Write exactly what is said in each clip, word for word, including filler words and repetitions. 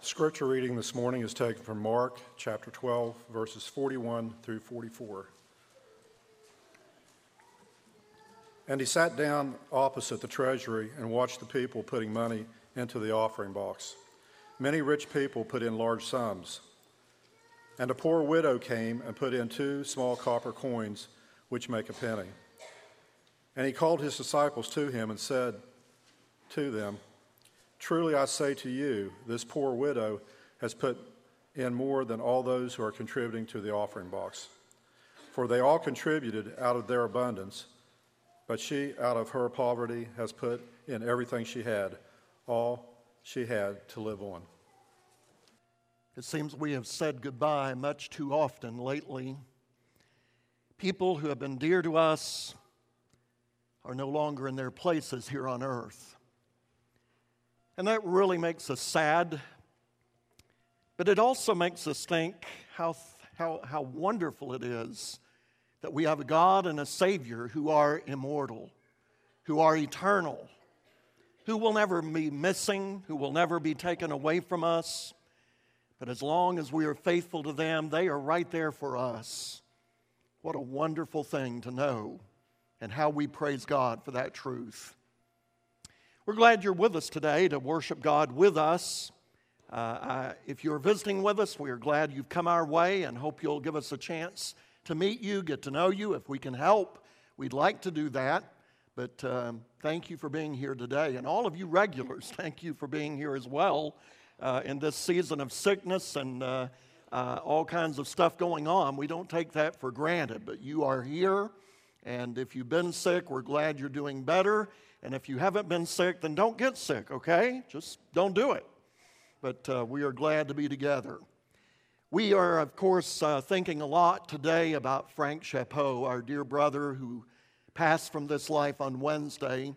Scripture reading this morning is taken from Mark chapter twelve, verses forty-one through forty-four. And he sat down opposite the treasury and watched the people putting money into the offering box. Many rich people put in large sums. And a poor widow came and put in two small copper coins, which make a penny. And he called his disciples to him and said to them, "Truly I say to you, this poor widow has put in more than all those who are contributing to the offering box. For they all contributed out of their abundance, but she out of her poverty has put in everything she had, all she had to live on." It seems we have said goodbye much too often lately. People who have been dear to us are no longer in their places here on earth. And that really makes us sad, but it also makes us think how, how, how wonderful it is that we have a God and a Savior who are immortal, who are eternal, who will never be missing, who will never be taken away from us. But as long as we are faithful to them, they are right there for us. What a wonderful thing to know, and how we praise God for that truth. We're glad you're with us today to worship God with us. Uh, I, if you're visiting with us, we are glad you've come our way and hope you'll give us a chance to meet you, get to know you. If we can help, we'd like to do that. But um, thank you for being here today. And all of you regulars, thank you for being here as well uh, in this season of sickness and uh, uh, all kinds of stuff going on. We don't take that for granted, but you are here. And if you've been sick, we're glad you're doing better. And if you haven't been sick, then don't get sick, okay? Just don't do it. But uh, we are glad to be together. We are, of course, uh, thinking a lot today about Frank Chapeau, our dear brother who passed from this life on Wednesday.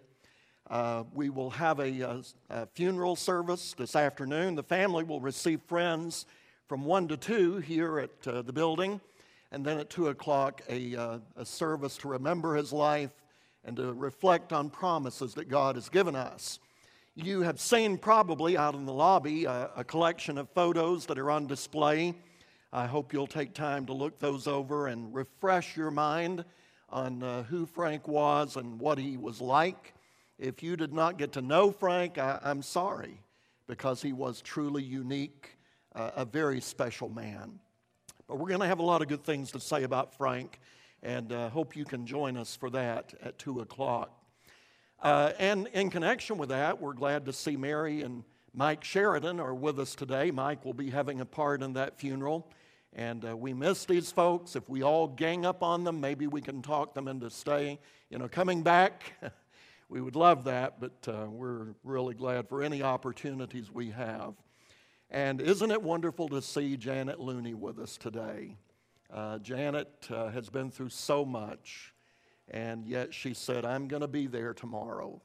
Uh, we will have a, a, a funeral service this afternoon. The family will receive friends from one to two here at uh, the building. And then at two o'clock, a, uh, a service to remember his life and to reflect on promises that God has given us. You have seen probably out in the lobby uh, a collection of photos that are on display. I hope you'll take time to look those over and refresh your mind on uh, who Frank was and what he was like. If you did not get to know Frank, I, I'm sorry, because he was truly unique, uh, a very special man. But we're going to have a lot of good things to say about Frank, and uh, hope you can join us for that at two o'clock. Uh, and in connection with that, we're glad to see Mary and Mike Sheridan are with us today. Mike will be having a part in that funeral, and uh, we miss these folks. If we all gang up on them, maybe we can talk them into staying, you know, coming back. We would love that, but uh, we're really glad for any opportunities we have. And isn't it wonderful to see Janet Looney with us today? Uh, Janet uh, has been through so much, and yet she said, "I'm going to be there tomorrow."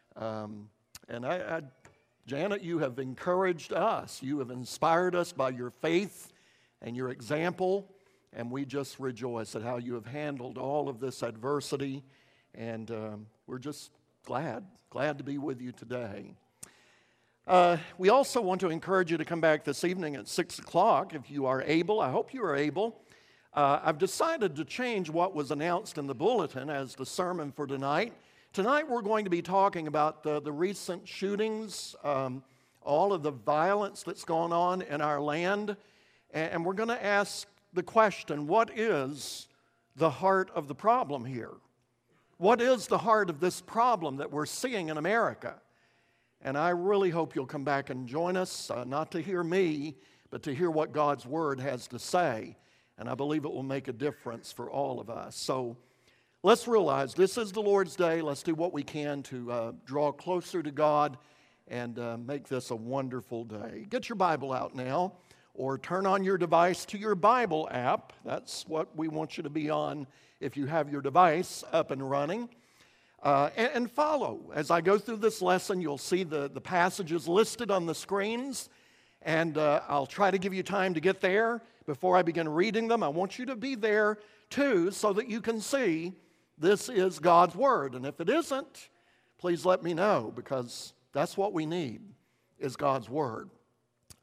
Um, and I, I, Janet, you have encouraged us. You have inspired us by your faith and your example, and we just rejoice at how you have handled all of this adversity, and um, we're just glad, glad to be with you today. Uh, we also want to encourage you to come back this evening at six o'clock if you are able. I hope you are able. Uh, I've decided to change what was announced in the bulletin as the sermon for tonight. Tonight we're going to be talking about the, the recent shootings, um, all of the violence that's gone on in our land, and, and we're going to ask the question, what is the heart of the problem here? What is the heart of this problem that we're seeing in America? And I really hope you'll come back and join us, uh, not to hear me, but to hear what God's Word has to say. And I believe it will make a difference for all of us. So let's realize this is the Lord's Day. Let's do what we can to uh, draw closer to God and uh, make this a wonderful day. Get your Bible out now, or turn on your device to your Bible app. That's what we want you to be on if you have your device up and running. Uh, and, and follow. As I go through this lesson, you'll see the, the passages listed on the screens. And uh, I'll try to give you time to get there before I begin reading them. I want you to be there too so that you can see this is God's Word. And if it isn't, please let me know, because that's what we need, is God's Word.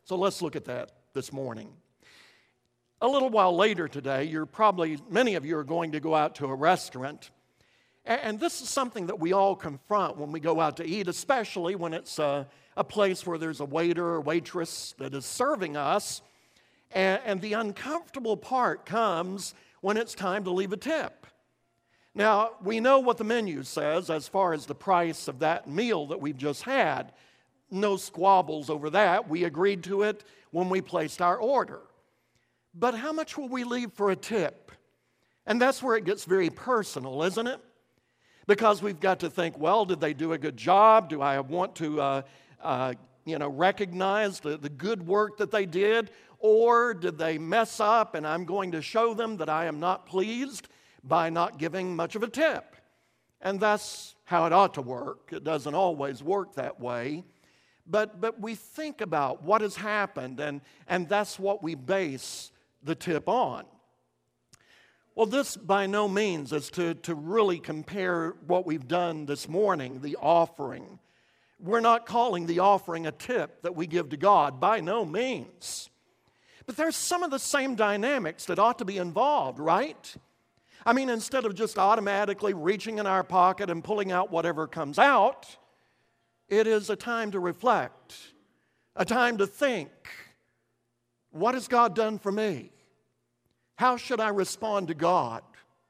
So let's look at that this morning. A little while later today, you're probably, many of you are going to go out to a restaurant. And this is something that we all confront when we go out to eat, especially when it's a, a place where there's a waiter or waitress that is serving us. And, and the uncomfortable part comes when it's time to leave a tip. Now, we know what the menu says as far as the price of that meal that we've just had. No squabbles over that. We agreed to it when we placed our order. But how much will we leave for a tip? And that's where it gets very personal, isn't it? Because we've got to think, well, did they do a good job? Do I want to, uh, uh, you know, recognize the, the good work that they did? Or did they mess up and I'm going to show them that I am not pleased by not giving much of a tip? And that's how it ought to work. It doesn't always work that way. But, but we think about what has happened, and, and that's what we base the tip on. Well, this by no means is to, to really compare what we've done this morning, the offering. We're not calling the offering a tip that we give to God, by no means. But there's some of the same dynamics that ought to be involved, right? I mean, instead of just automatically reaching in our pocket and pulling out whatever comes out, it is a time to reflect, a time to think, what has God done for me? How should I respond to God?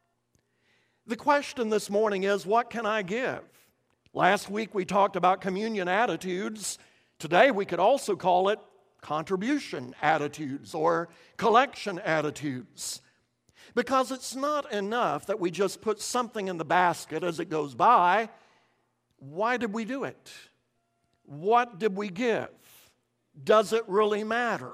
The question this morning is, what can I give? Last week we talked about communion attitudes. Today we could also call it contribution attitudes or collection attitudes. Because it's not enough that we just put something in the basket as it goes by. Why did we do it? What did we give? Does it really matter?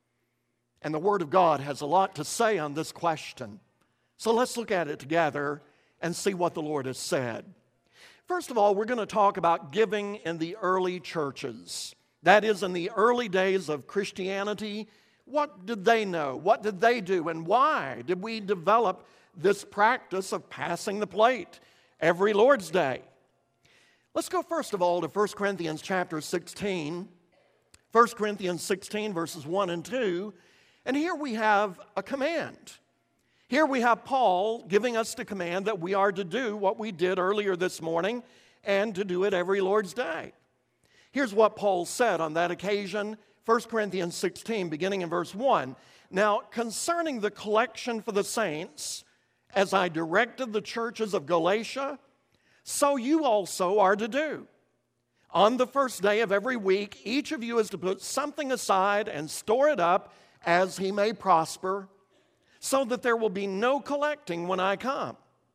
And the Word of God has a lot to say on this question. So let's look at it together and see what the Lord has said. First of all, we're going to talk about giving in the early churches. That is, in the early days of Christianity. What did they know? What did they do? And why did we develop this practice of passing the plate every Lord's Day? Let's go first of all to First Corinthians chapter sixteen. First Corinthians sixteen, verses one and two. And here we have a command. Here we have Paul giving us the command that we are to do what we did earlier this morning and to do it every Lord's Day. Here's what Paul said on that occasion, First Corinthians sixteen, beginning in verse one. Now, concerning the collection for the saints, as I directed the churches of Galatia, so you also are to do. On the first day of every week, each of you is to put something aside and store it up as he may prosper, so that there will be no collecting when I come.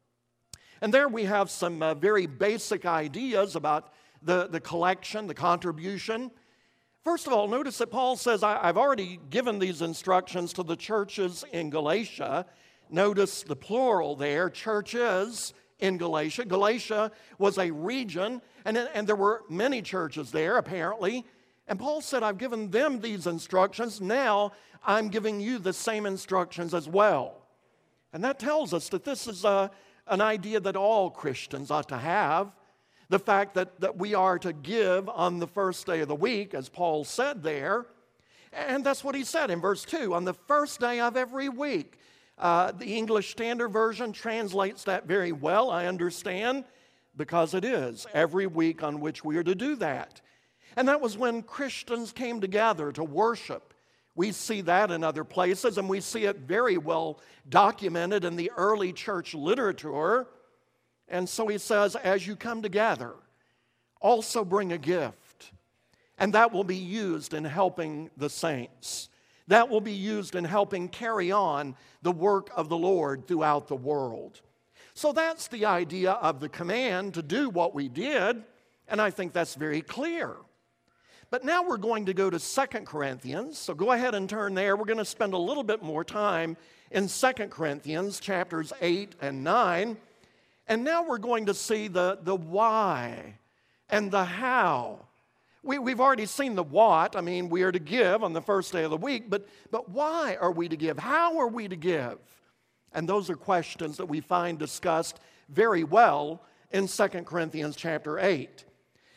And there we have some uh, very basic ideas about the, the collection, the contribution. First of all, notice that Paul says, I, I've already given these instructions to the churches in Galatia. Notice the plural there, churches in Galatia. Galatia was a region, and, and there were many churches there, apparently. And Paul said, I've given them these instructions. Now I'm giving you the same instructions as well. And that tells us that this is a, an idea that all Christians ought to have. The fact that, that we are to give on the first day of the week, as Paul said there. And that's what he said in verse two, on the first day of every week. Uh, the English Standard Version translates that very well, I understand, because it is every week on which we are to do that. And that was when Christians came together to worship. We see that in other places, and we see it very well documented in the early church literature. And so he says, as you come together, also bring a gift. And that will be used in helping the saints. That will be used in helping carry on the work of the Lord throughout the world. So that's the idea of the command to do what we did, and I think that's very clear. But now we're going to go to Second Corinthians, so go ahead and turn there. We're going to spend a little bit more time in Second Corinthians, chapters eight and nine. And now we're going to see the, the why and the how. We, we've already seen the what. I mean, we are to give on the first day of the week, but, but why are we to give? How are we to give? And those are questions that we find discussed very well in Second Corinthians chapter eight.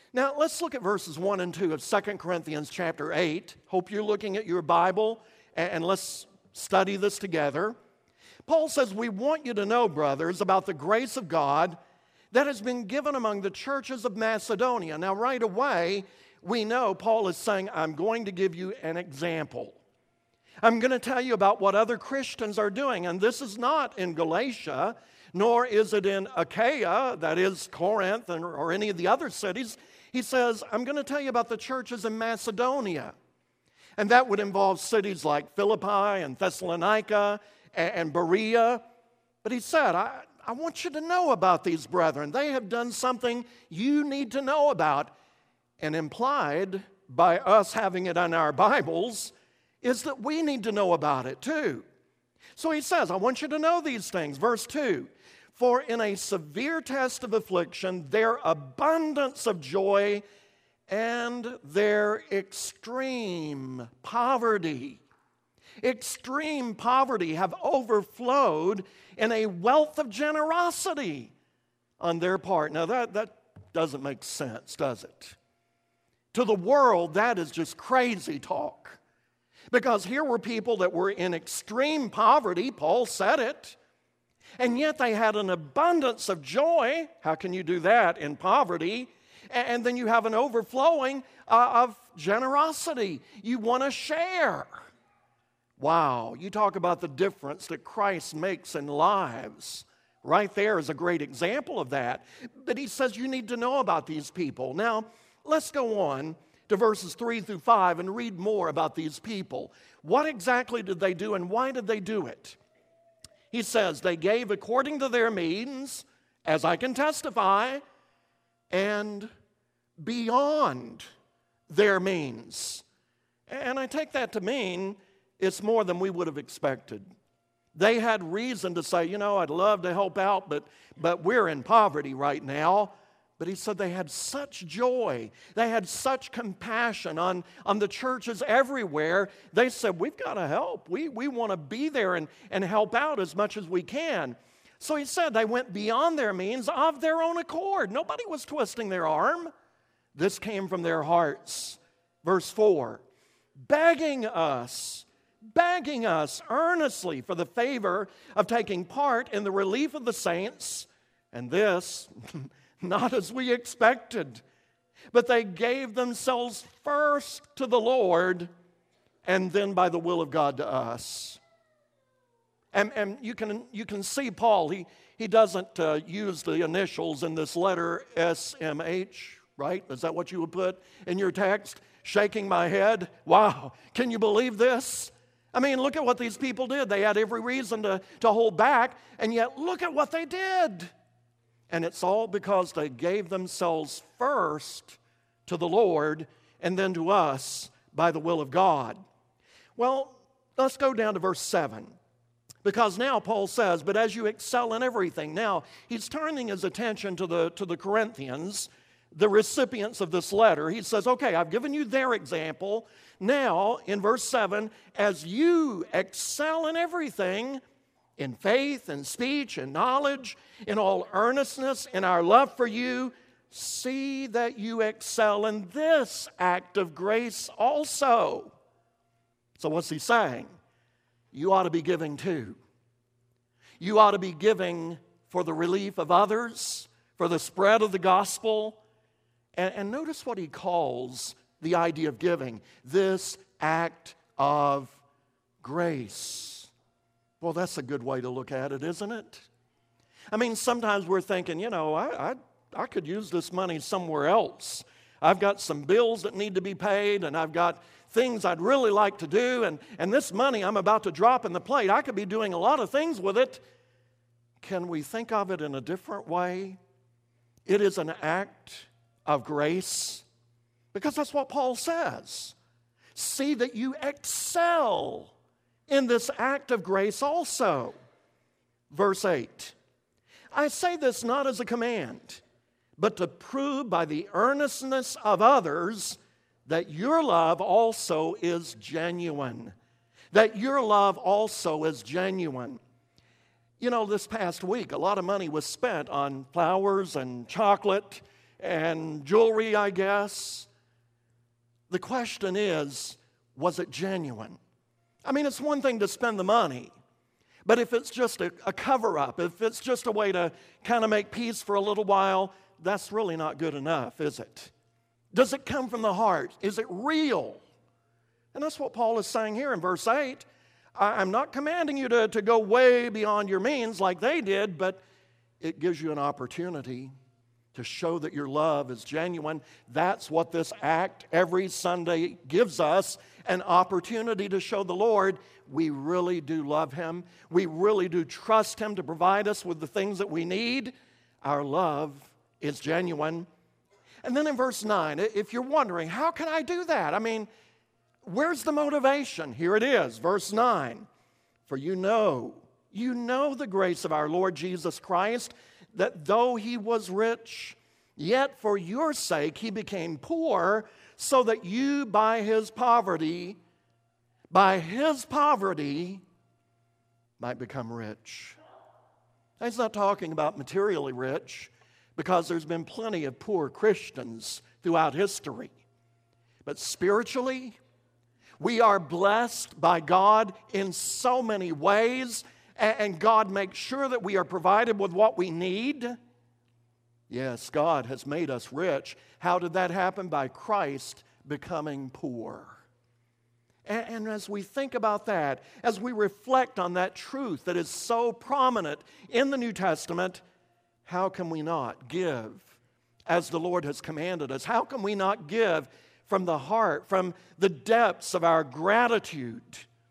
Now, let's look at verses one and two of Second Corinthians chapter eight. Hope you're looking at your Bible, and let's study this together. Paul says, we want you to know, brothers, about the grace of God that has been given among the churches of Macedonia. Now, right away, we know Paul is saying, I'm going to give you an example. I'm going to tell you about what other Christians are doing. And this is not in Galatia, nor is it in Achaia, that is Corinth, or, or any of the other cities. He says, I'm going to tell you about the churches in Macedonia. And that would involve cities like Philippi and Thessalonica and, and Berea. But he said, I, I want you to know about these brethren. They have done something you need to know about. And implied by us having it in our Bibles is that we need to know about it too. So he says, I want you to know these things. Verse two, for in a severe test of affliction, their abundance of joy and their extreme poverty, extreme poverty have overflowed in a wealth of generosity on their part. Now that, that doesn't make sense, does it? To the world, that is just crazy talk. Because here were people that were in extreme poverty, Paul said it, and yet they had an abundance of joy. How can you do that in poverty? And then you have an overflowing uh, of generosity. You want to share. Wow, you talk about the difference that Christ makes in lives. Right there is a great example of that. But he says you need to know about these people. Now, let's go on to verses three through five and read more about these people. What exactly did they do and why did they do it? He says, they gave according to their means, as I can testify, and beyond their means. And I take that to mean it's more than we would have expected. They had reason to say, you know, I'd love to help out, but, but we're in poverty right now. But he said they had such joy. They had such compassion on, on the churches everywhere. They said, we've got to help. We, we want to be there and, and help out as much as we can. So he said they went beyond their means of their own accord. Nobody was twisting their arm. This came from their hearts. Verse four, begging us, begging us earnestly for the favor of taking part in the relief of the saints. And this... not as we expected, but they gave themselves first to the Lord and then by the will of God to us. And, and you can, you can see Paul, he, he doesn't uh, use the initials in this letter S M H, right? Is that what you would put in your text? Shaking my head. Wow, can you believe this? I mean, look at what these people did. They had every reason to, to hold back, and yet look at what they did. And it's all because they gave themselves first to the Lord and then to us by the will of God. Well, let's go down to verse seven. Because now Paul says, but as you excel in everything. Now, he's turning his attention to the, to the Corinthians, the recipients of this letter. He says, okay, I've given you their example. Now, in verse seven, as you excel in everything, in faith and speech and knowledge, in all earnestness, in our love for you, see that you excel in this act of grace also. So what's he saying? You ought to be giving too. You ought to be giving for the relief of others, for the spread of the gospel. And, and notice what he calls the idea of giving, this act of grace. Well, that's a good way to look at it, isn't it? I mean, sometimes we're thinking, you know, I, I, I could use this money somewhere else. I've got some bills that need to be paid, and I've got things I'd really like to do, and, and this money I'm about to drop in the plate, I could be doing a lot of things with it. Can we think of it in a different way? It is an act of grace, because that's what Paul says. See that you excel in this act of grace also. Verse eight, I say this not as a command, but to prove by the earnestness of others that your love also is genuine. That your love also is genuine. You know, this past week, a lot of money was spent on flowers and chocolate and jewelry, I guess. The question is, was it genuine? I mean, it's one thing to spend the money, but if it's just a, a cover-up, if it's just a way to kind of make peace for a little while, that's really not good enough, is it? Does it come from the heart? Is it real? And that's what Paul is saying here in verse eight. I'm not commanding you to, to go way beyond your means like they did, but it gives you an opportunity to show that your love is genuine. That's what this act every Sunday gives us, an opportunity to show the Lord we really do love Him. We really do trust Him to provide us with the things that we need. Our love is genuine. And then in verse nine, if you're wondering, how can I do that? I mean, where's the motivation? Here it is, verse nine. For you know, you know the grace of our Lord Jesus Christ, that though He was rich, yet for your sake He became poor, so that you by His poverty, by His poverty, might become rich. Now, He's not talking about materially rich, because there's been plenty of poor Christians throughout history. But spiritually, we are blessed by God in so many ways, and God makes sure that we are provided with what we need. Yes, God has made us rich. How did that happen? By Christ becoming poor. And, and as we think about that, as we reflect on that truth that is so prominent in the New Testament, how can we not give as the Lord has commanded us? How can we not give from the heart, from the depths of our gratitude?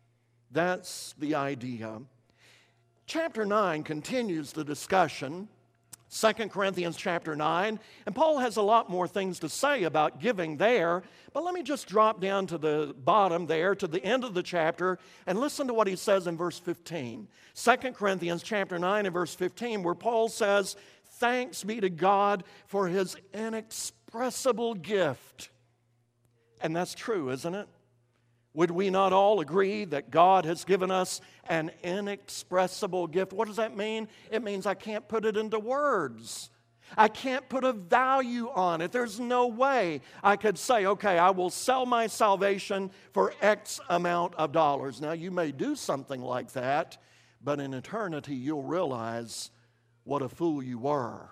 That's the idea. Chapter nine continues the discussion, Second Corinthians chapter nine, and Paul has a lot more things to say about giving there, but let me just drop down to the bottom there, to the end of the chapter, and listen to what he says in verse fifteen. Second Corinthians chapter nine and verse fifteen, where Paul says, "Thanks be to God for His inexpressible gift." And that's true, isn't it? Would we not all agree that God has given us an inexpressible gift? What does that mean? It means I can't put it into words. I can't put a value on it. There's no way I could say, okay, I will sell my salvation for X amount of dollars. Now, you may do something like that, but in eternity, you'll realize what a fool you were.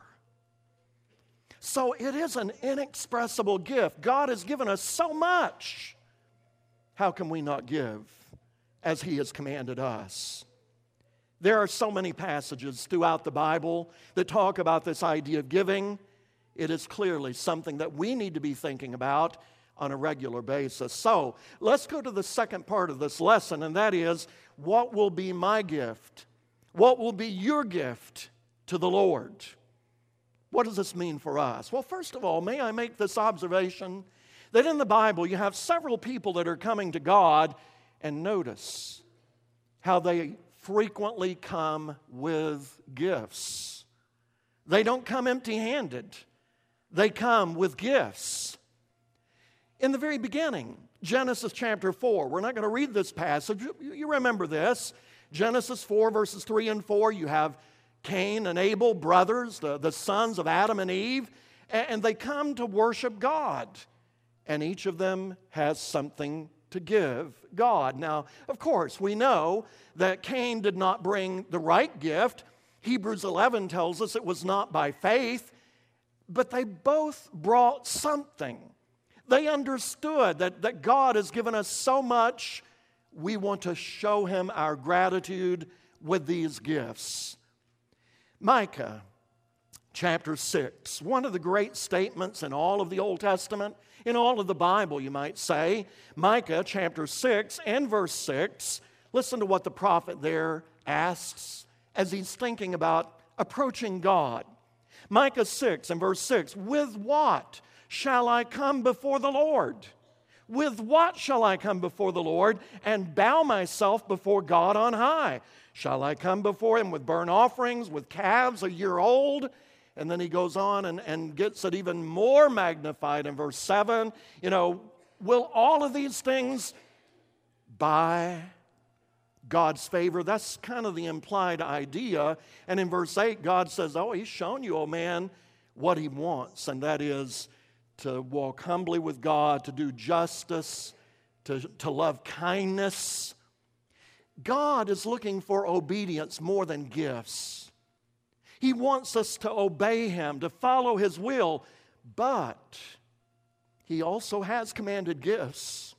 So it is an inexpressible gift. God has given us so much. How can we not give as He has commanded us? There are so many passages throughout the Bible that talk about this idea of giving. It is clearly something that we need to be thinking about on a regular basis. So let's go to the second part of this lesson, and that is, what will be my gift? What will be your gift to the Lord? What does this mean for us? Well, first of all, may I make this observation that in the Bible you have several people that are coming to God, and notice how they frequently come with gifts. They don't come empty-handed. They come with gifts. In the very beginning, Genesis chapter four, we're not going to read this passage. You remember this. Genesis four, verses three and four, you have Cain and Abel, brothers, the, the sons of Adam and Eve, and, and they come to worship God. And each of them has something to give God. Now, of course, we know that Cain did not bring the right gift. Hebrews eleven tells us it was not by faith, but they both brought something. They understood that, that God has given us so much, we want to show Him our gratitude with these gifts. Micah chapter six, one of the great statements in all of the Old Testament, in all of the Bible, you might say. Micah chapter six and verse six, listen to what the prophet there asks as he's thinking about approaching God. Micah six and verse six, with what shall I come before the Lord? With what shall I come before the Lord and bow myself before God on high? Shall I come before Him with burnt offerings, with calves a year old? And then he goes on and, and gets it even more magnified in verse seven. You know, will all of these things buy God's favor? That's kind of the implied idea. And in verse eight, God says, oh, He's shown you, oh man, what he wants, and that is to walk humbly with God, to do justice, to, to love kindness. God is looking for obedience more than gifts. He wants us to obey him, to follow his will, but he also has commanded gifts.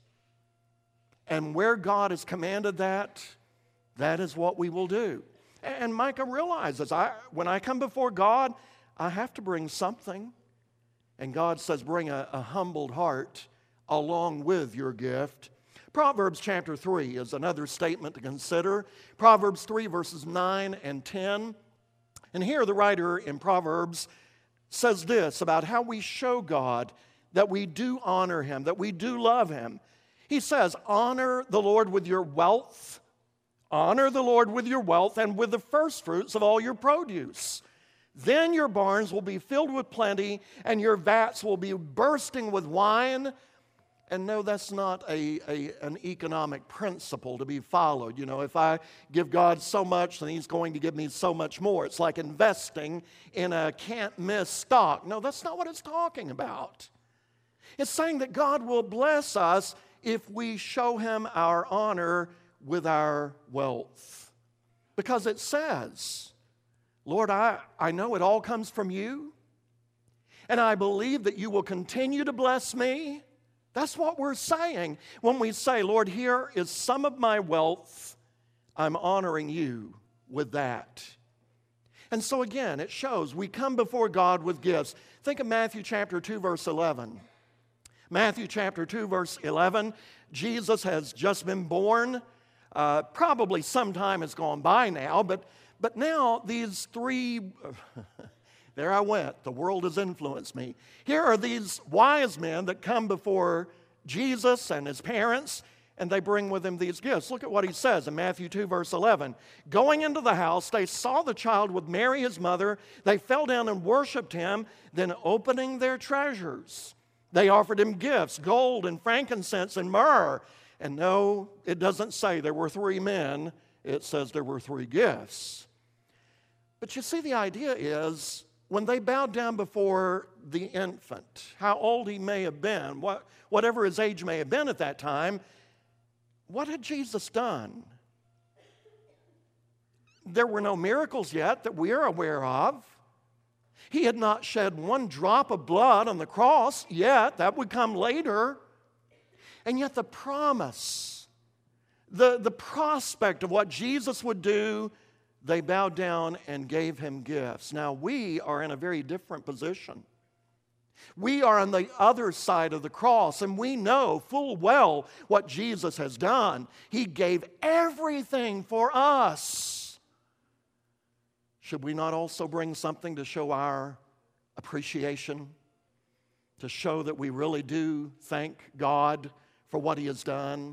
And where God has commanded that, that is what we will do. And Micah realizes, I, when I come before God, I have to bring something. And God says, bring a, a humbled heart along with your gift. Proverbs chapter three is another statement to consider. Proverbs three verses nine and ten. And here the writer in Proverbs says this about how we show God that we do honor him, that we do love him. He says, honor the Lord with your wealth. Honor the Lord with your wealth and with the first fruits of all your produce. Then your barns will be filled with plenty, and your vats will be bursting with wine. And no, that's not a, a, an economic principle to be followed. You know, if I give God so much, then he's going to give me so much more. It's like investing in a can't-miss stock. No, that's not what it's talking about. It's saying that God will bless us if we show him our honor with our wealth. Because it says, Lord, I, I know it all comes from you, and I believe that you will continue to bless me. That's what we're saying when we say, Lord, here is some of my wealth. I'm honoring you with that. And so again, it shows we come before God with gifts. Think of Matthew chapter two, verse eleven. Matthew chapter two, verse eleven. Jesus has just been born. Uh, probably some time has gone by now, but, but now these three... There I went. The world has influenced me. Here are these wise men that come before Jesus and his parents, and they bring with them these gifts. Look at what he says in Matthew two, verse eleven. Going into the house, they saw the child with Mary, his mother. They fell down and worshiped him. Then opening their treasures, they offered him gifts, gold and frankincense and myrrh. And no, it doesn't say there were three men. It says there were three gifts. But you see, the idea is, when they bowed down before the infant, how old he may have been, what, whatever his age may have been at that time, what had Jesus done? There were no miracles yet that we are aware of. He had not shed one drop of blood on the cross yet. That would come later. And yet the promise, the, the prospect of what Jesus would do, they bowed down and gave him gifts. Now, we are in a very different position. We are on the other side of the cross, and we know full well what Jesus has done. He gave everything for us. Should we not also bring something to show our appreciation, to show that we really do thank God for what he has done?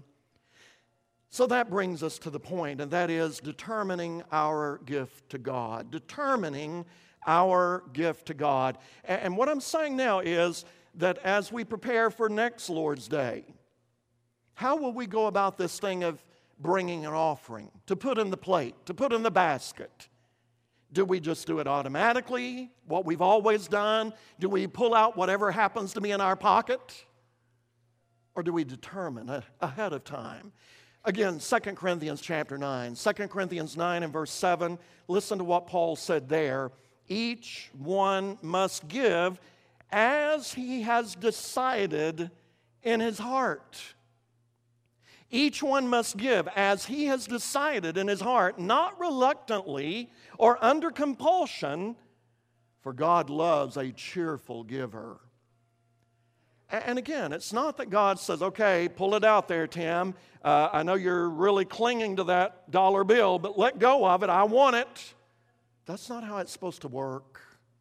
So that brings us to the point, and that is determining our gift to God. Determining our gift to God. And what I'm saying now is that as we prepare for next Lord's Day, how will we go about this thing of bringing an offering, to put in the plate, to put in the basket? Do we just do it automatically, what we've always done? Do we pull out whatever happens to be in our pocket? Or do we determine ahead of time? Again, Second Corinthians chapter nine. Second Corinthians nine and verse seven. Listen to what Paul said there. Each one must give as he has decided in his heart. Each one must give as he has decided in his heart, not reluctantly or under compulsion, for God loves a cheerful giver. And again, it's not that God says, okay, pull it out there, Tim. Uh, I know you're really clinging to that dollar bill, but let go of it. I want it. That's not how it's supposed to work.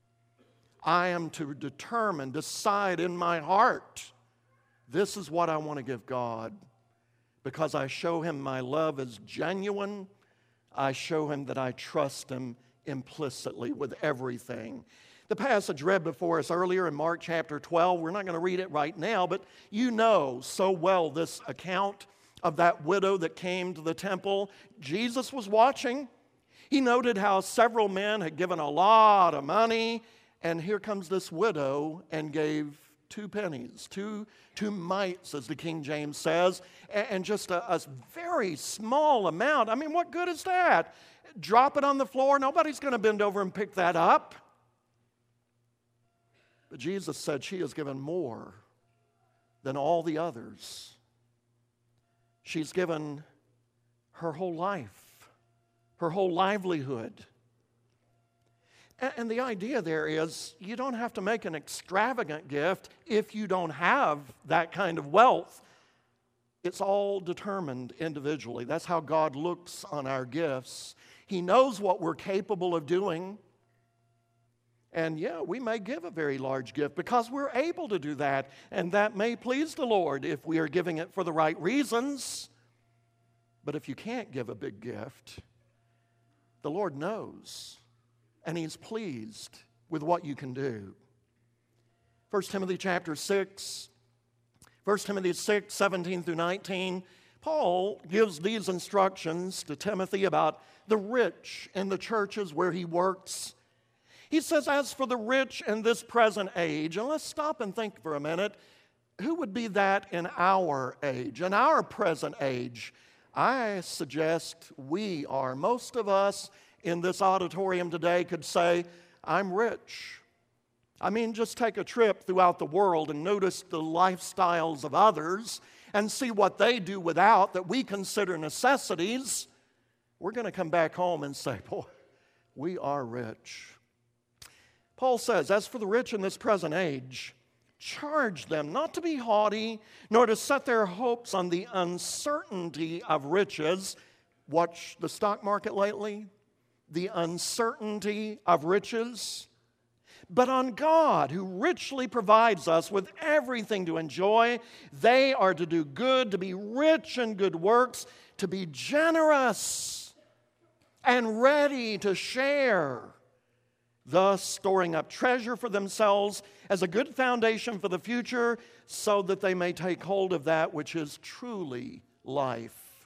I am to determine, decide in my heart, this is what I want to give God. Because I show him my love is genuine. I show him that I trust him implicitly with everything. The passage read before us earlier in Mark chapter twelve, we're not going to read it right now, but you know so well this account of that widow that came to the temple. Jesus was watching. He noted how several men had given a lot of money, And here comes this widow and gave two pennies, two, two mites, as the King James says, and, and just a, a very small amount. I mean, what good is that? Drop it on the floor, nobody's going to bend over and pick that up. But Jesus said she has given more than all the others. She's given her whole life, her whole livelihood. And the idea there is you don't have to make an extravagant gift if you don't have that kind of wealth. It's all determined individually. That's how God looks on our gifts. He knows what we're capable of doing. And yeah, we may give a very large gift because we're able to do that. And that may please the Lord if we are giving it for the right reasons. But if you can't give a big gift, the Lord knows. And He's pleased with what you can do. First Timothy chapter six, First Timothy six, seventeen through nineteen, Paul gives these instructions to Timothy about the rich in the churches where he works. He says, as for the rich in this present age, and let's stop and think for a minute, who would be that in our age, in our present age? I suggest we are. Most of us in this auditorium today could say, I'm rich. I mean, just take a trip throughout the world and notice the lifestyles of others and see what they do without that we consider necessities. We're going to come back home and say, boy, we are rich. Paul says, as for the rich in this present age, charge them not to be haughty, nor to set their hopes on the uncertainty of riches. Watch the stock market lately. The uncertainty of riches, but on God, who richly provides us with everything to enjoy. They are to do good, to be rich in good works, to be generous and ready to share, thus storing up treasure for themselves as a good foundation for the future, so that they may take hold of that which is truly life.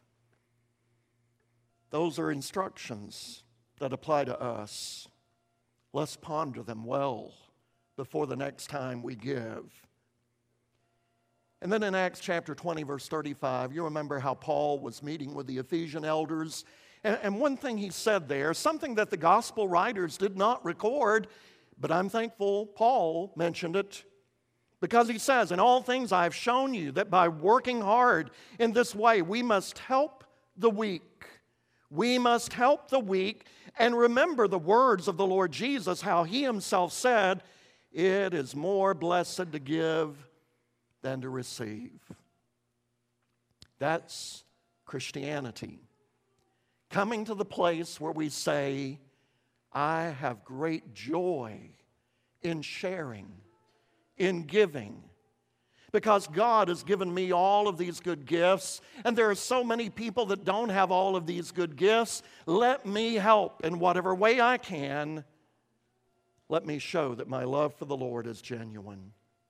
Those are instructions that apply to us. Let's ponder them well before the next time we give. And then in Acts chapter twenty, verse thirty-five, you remember how Paul was meeting with the Ephesian elders. And, and one thing he said there, something that the gospel writers did not record, but I'm thankful Paul mentioned it, because he says, in all things I have shown you that by working hard in this way, we must help the weak. We must help the weak and remember the words of the Lord Jesus, how He Himself said, it is more blessed to give than to receive. That's Christianity. Coming to the place where we say, I have great joy in sharing, in giving, because God has given me all of these good gifts, and there are so many people that don't have all of these good gifts. Let me help in whatever way I can. Let me show that my love for the Lord is genuine.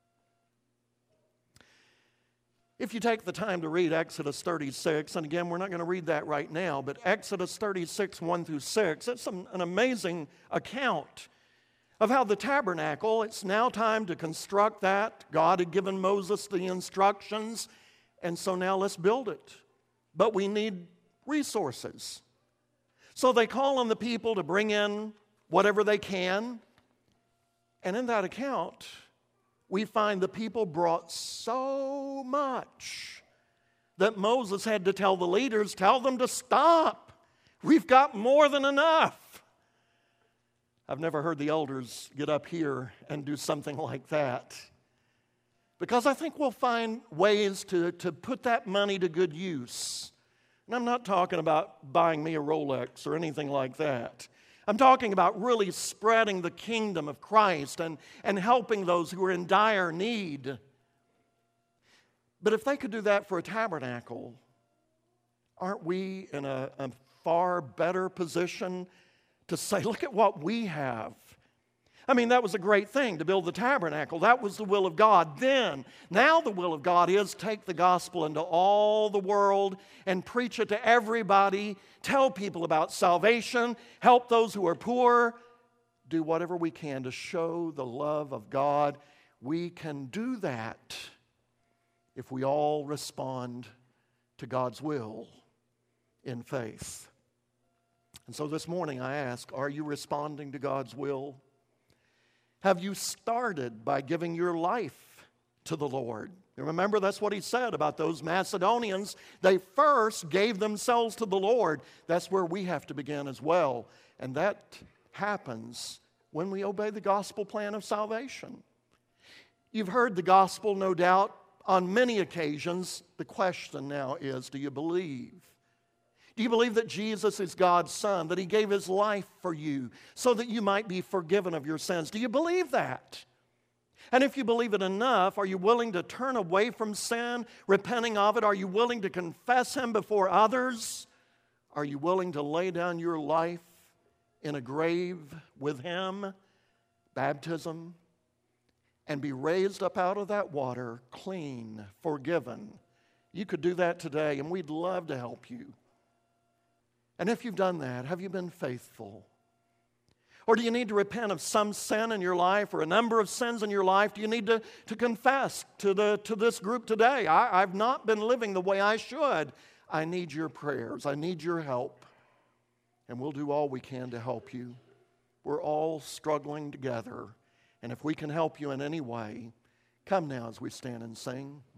If you take the time to read Exodus thirty-six, and again, we're not going to read that right now, but Exodus thirty-six, one through six, it's an amazing account of how the tabernacle, it's now time to construct that. God had given Moses the instructions, and so now let's build it. But we need resources. So they call on the people to bring in whatever they can. And in that account, we find the people brought so much that Moses had to tell the leaders, tell them to stop. We've got more than enough. I've never heard the elders get up here and do something like that, because I think we'll find ways to, to put that money to good use. And I'm not talking about buying me a Rolex or anything like that. I'm talking about really spreading the kingdom of Christ and, and helping those who are in dire need. But if they could do that for a tabernacle, aren't we in a, a far better position to say, look at what we have? I mean, that was a great thing to build the tabernacle. That was the will of God then. Now the will of God is take the gospel into all the world and preach it to everybody. Tell people about salvation. Help those who are poor. do whatever we can to show the love of God. We can do that if we all respond to God's will in faith. And so this morning I ask, are you responding to God's will? Have you started by giving your life to the Lord? And remember, that's what he said about those Macedonians. They first gave themselves to the Lord. That's where we have to begin as well. And that happens when we obey the gospel plan of salvation. You've heard the gospel, no doubt, on many occasions. The question now is, do you believe? Do you believe that Jesus is God's Son, that he gave his life for you so that you might be forgiven of your sins? Do you believe that? And if you believe it enough, are you willing to turn away from sin, repenting of it? Are you willing to confess him before others? Are you willing to lay down your life in a grave with him, baptism, and be raised up out of that water clean, forgiven? You could do that today, and we'd love to help you. And if you've done that, have you been faithful? Or do you need to repent of some sin in your life or a number of sins in your life? Do you need to, to confess to, the, to this group today? I, I've not been living the way I should. I need your prayers. I need your help. And we'll do all we can to help you. We're all struggling together. And if we can help you in any way, come now as we stand and sing.